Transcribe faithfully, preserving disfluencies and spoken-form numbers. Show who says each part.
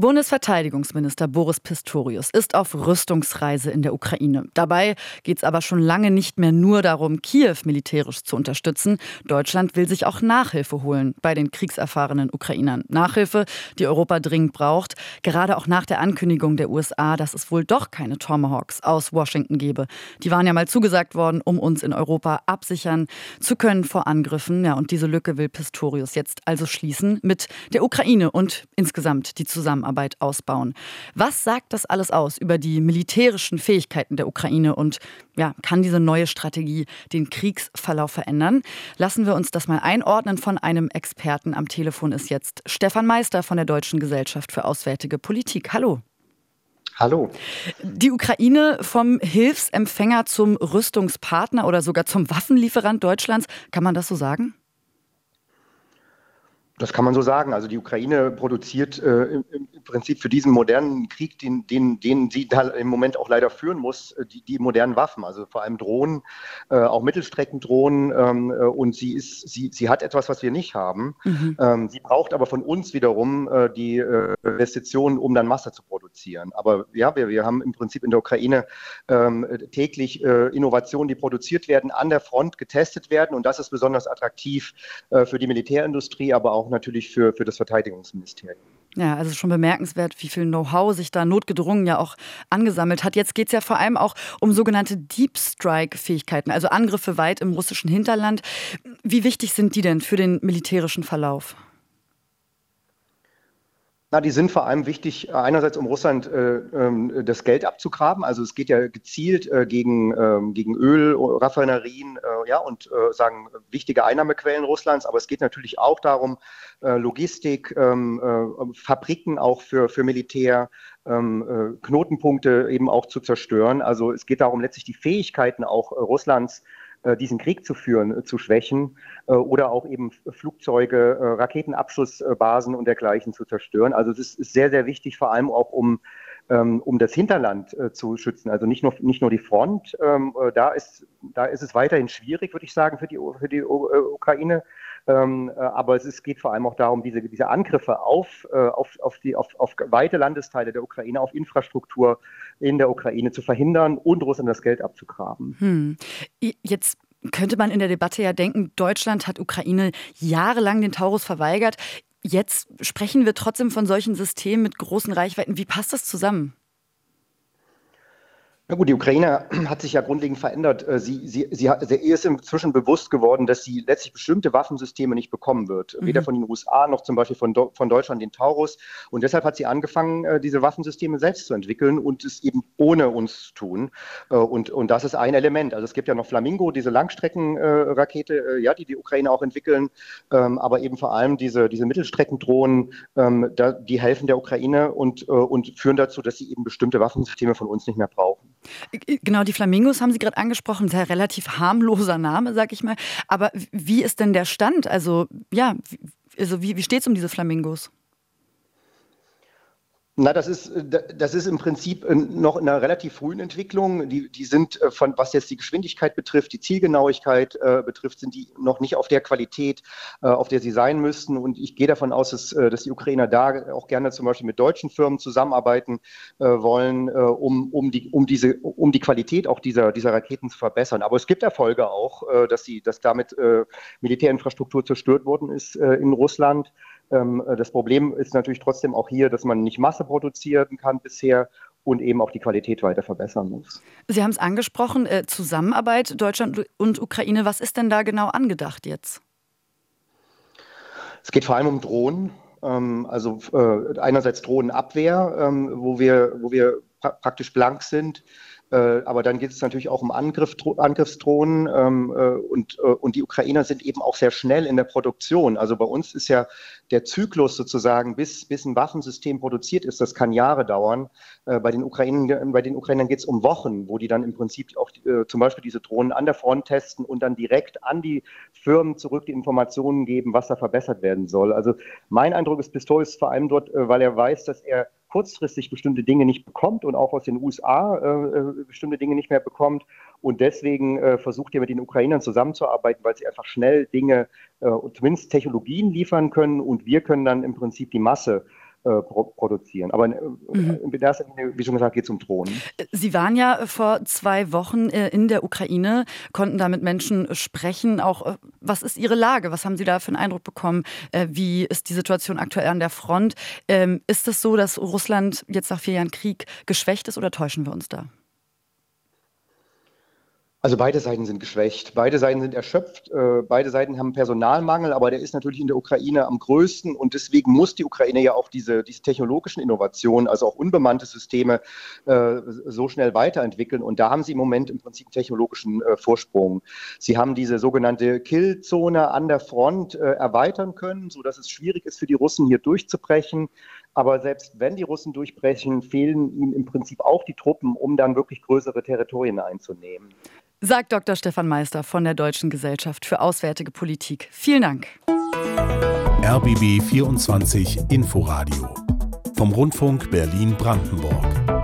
Speaker 1: Bundesverteidigungsminister Boris Pistorius ist auf Rüstungsreise in der Ukraine. Dabei geht es aber schon lange nicht mehr nur darum, Kiew militärisch zu unterstützen. Deutschland will sich auch Nachhilfe holen bei den kriegserfahrenen Ukrainern. Nachhilfe, die Europa dringend braucht, gerade auch nach der Ankündigung der U S A, dass es wohl doch keine Tomahawks aus Washington gebe. Die waren ja mal zugesagt worden, um uns in Europa absichern zu können vor Angriffen. Ja, und diese Lücke will Pistorius jetzt also schließen, mit der Ukraine und insgesamt die Zusammenarbeit ausbauen. Was sagt das alles aus über die militärischen Fähigkeiten der Ukraine und ja, kann diese neue Strategie den Kriegsverlauf verändern? Lassen wir uns das mal einordnen von einem Experten. Am Telefon ist jetzt Stefan Meister von der Deutschen Gesellschaft für Auswärtige Politik. Hallo.
Speaker 2: Hallo.
Speaker 1: Die Ukraine vom Hilfsempfänger zum Rüstungspartner oder sogar zum Waffenlieferant Deutschlands, kann man das so sagen?
Speaker 2: Das kann man so sagen. Also die Ukraine produziert äh, im, im Prinzip für diesen modernen Krieg, den, den, den sie da im Moment auch leider führen muss, die, die modernen Waffen, also vor allem Drohnen, äh, auch Mittelstreckendrohnen. Ähm, äh, und sie ist, sie, sie hat etwas, was wir nicht haben. Mhm. Ähm, sie braucht aber von uns wiederum äh, die äh, Investitionen, um dann Masse zu produzieren. Aber ja, wir, wir haben im Prinzip in der Ukraine ähm, täglich äh, Innovationen, die produziert werden, an der Front getestet werden. Und das ist besonders attraktiv äh, für die Militärindustrie, aber auch natürlich für, für das Verteidigungsministerium.
Speaker 1: Ja, also schon bemerkenswert, wie viel Know-how sich da notgedrungen ja auch angesammelt hat. Jetzt geht es ja vor allem auch um sogenannte Deep Strike-Fähigkeiten, also Angriffe weit im russischen Hinterland. Wie wichtig sind die denn für den militärischen Verlauf?
Speaker 2: Na, die sind vor allem wichtig, einerseits um Russland äh, äh, das Geld abzugraben. Also es geht ja gezielt äh, gegen, äh, gegen Öl, Raffinerien äh, ja, und äh, sagen wichtige Einnahmequellen Russlands. Aber es geht natürlich auch darum, äh, Logistik, ähm, äh, Fabriken auch für, für Militär, ähm, äh, Knotenpunkte eben auch zu zerstören. Also es geht darum, letztlich die Fähigkeiten auch äh, Russlands diesen Krieg zu führen, zu schwächen äh, oder auch eben Flugzeuge, äh, Raketenabschussbasen und dergleichen zu zerstören. Also es ist, ist sehr, sehr wichtig, vor allem auch um, ähm, um das Hinterland äh, zu schützen. Also nicht nur, nicht nur die Front. Ähm, äh, da ist, da ist es weiterhin schwierig, würde ich sagen, für die, für die uh, Ukraine. Ähm, äh, aber es ist, geht vor allem auch darum, diese, diese Angriffe auf, äh, auf, auf, die, auf, auf weite Landesteile der Ukraine, auf Infrastruktur in der Ukraine zu verhindern und Russland das Geld abzugraben.
Speaker 1: Hm. Jetzt könnte man in der Debatte ja denken, Deutschland hat Ukraine jahrelang den Taurus verweigert. Jetzt sprechen wir trotzdem von solchen Systemen mit großen Reichweiten. Wie passt das zusammen?
Speaker 2: Na gut, die Ukraine hat sich ja grundlegend verändert. Sie, sie, sie, sie ist inzwischen bewusst geworden, dass sie letztlich bestimmte Waffensysteme nicht bekommen wird. Mhm. Weder von den U S A noch zum Beispiel von, von Deutschland den Taurus. Und deshalb hat sie angefangen, diese Waffensysteme selbst zu entwickeln und es eben ohne uns zu tun. Und, und das ist ein Element. Also es gibt ja noch Flamingo, diese Langstreckenrakete, ja, die die Ukraine auch entwickeln. Aber eben vor allem diese, diese Mittelstreckendrohnen, die helfen der Ukraine und, und führen dazu, dass sie eben bestimmte Waffensysteme von uns nicht mehr brauchen.
Speaker 1: Genau, die Flamingos haben Sie gerade angesprochen. Sehr relativ harmloser Name, sag ich mal. Aber wie ist denn der Stand? Also, ja, also wie, wie steht es um diese Flamingos?
Speaker 2: Na, das ist, das ist im Prinzip noch in einer relativ frühen Entwicklung. Die, die sind, von, was jetzt die Geschwindigkeit betrifft, die Zielgenauigkeit äh, betrifft, sind die noch nicht auf der Qualität, äh, auf der sie sein müssten. Und ich gehe davon aus, dass, dass die Ukrainer da auch gerne zum Beispiel mit deutschen Firmen zusammenarbeiten äh, wollen, äh, um, um, die, um, diese, um die Qualität auch dieser, dieser Raketen zu verbessern. Aber es gibt Erfolge auch, äh, dass, sie, dass damit äh, Militärinfrastruktur zerstört worden ist äh, in Russland. Das Problem ist natürlich trotzdem auch hier, dass man nicht Masse produzieren kann bisher und eben auch die Qualität weiter verbessern muss.
Speaker 1: Sie haben es angesprochen, äh, Zusammenarbeit Deutschland und Ukraine. Was ist denn da genau angedacht jetzt?
Speaker 2: Es geht vor allem um Drohnen. Ähm, also äh, einerseits Drohnenabwehr, ähm, wo wir, wo wir pra- praktisch blank sind. Äh, aber dann geht es natürlich auch um Angriff, Angriffsdrohnen ähm, äh, und, äh, und die Ukrainer sind eben auch sehr schnell in der Produktion. Also bei uns ist ja der Zyklus sozusagen, bis, bis ein Waffensystem produziert ist, das kann Jahre dauern. Äh, bei den Ukrainern, bei den Ukrainern geht es um Wochen, wo die dann im Prinzip auch äh, zum Beispiel diese Drohnen an der Front testen und dann direkt an die Firmen zurück die Informationen geben, was da verbessert werden soll. Also mein Eindruck ist, Pistorius ist vor allem dort, äh, weil er weiß, dass er kurzfristig bestimmte Dinge nicht bekommt und auch aus den U S A äh, bestimmte Dinge nicht mehr bekommt. Und deswegen äh, versucht er mit den Ukrainern zusammenzuarbeiten, weil sie einfach schnell Dinge, äh, zumindest Technologien liefern können und wir können dann im Prinzip die Masse äh, pro- produzieren. Aber äh,
Speaker 1: Mhm.
Speaker 2: in erster Linie, wie schon gesagt, geht es um Drohnen.
Speaker 1: Sie waren ja vor zwei Wochen äh, in der Ukraine, konnten da mit Menschen sprechen. Auch, äh, was ist Ihre Lage? Was haben Sie da für einen Eindruck bekommen? Äh, Wie ist die Situation aktuell an der Front? Ähm, Ist es so, dass Russland jetzt nach vier Jahren Krieg geschwächt ist oder täuschen wir uns da?
Speaker 2: Also beide Seiten sind geschwächt, beide Seiten sind erschöpft, äh, beide Seiten haben Personalmangel, aber der ist natürlich in der Ukraine am größten und deswegen muss die Ukraine ja auch diese, diese technologischen Innovationen, also auch unbemannte Systeme, äh, so schnell weiterentwickeln und da haben sie im Moment im Prinzip einen technologischen äh, Vorsprung. Sie haben diese sogenannte Killzone an der Front äh, erweitern können, sodass es schwierig ist für die Russen hier durchzubrechen. Aber selbst wenn die Russen durchbrechen, fehlen ihnen im Prinzip auch die Truppen, um dann wirklich größere Territorien einzunehmen.
Speaker 1: Sagt Doktor Stefan Meister von der Deutschen Gesellschaft für Auswärtige Politik. Vielen Dank.
Speaker 3: R B B vierundzwanzig Inforadio vom Rundfunk Berlin-Brandenburg.